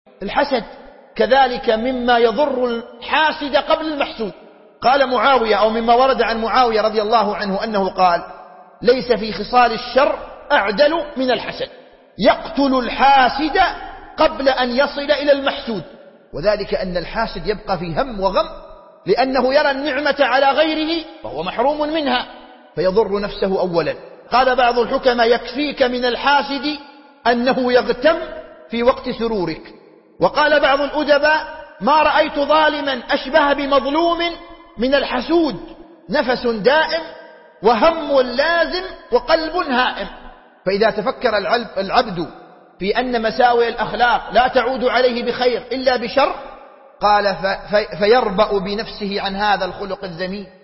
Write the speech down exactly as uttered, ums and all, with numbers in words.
الحسد كذلك مما يضر الحاسد قبل المحسود. قال معاوية، أو مما ورد عن معاوية رضي الله عنه أنه قال: ليس في خصال الشر أعدل من الحسد، يقتل الحاسد قبل أن يصل إلى المحسود. وذلك أن الحاسد يبقى في هم وغم، لأنه يرى النعمة على غيره فهو محروم منها فيضر نفسه أولا. قال بعض الحكماء: يكفيك من الحاسد أنه يغتم في وقت سرورك. وقال بعض الأدباء: ما رأيت ظالما أشبه بمظلوم من الحسود، نفس دائم وهم لازم وقلب هائم. فإذا تفكر العبد في أن مساوئ الأخلاق لا تعود عليه بخير إلا بشر، قال فيربأ بنفسه عن هذا الخلق الذميم.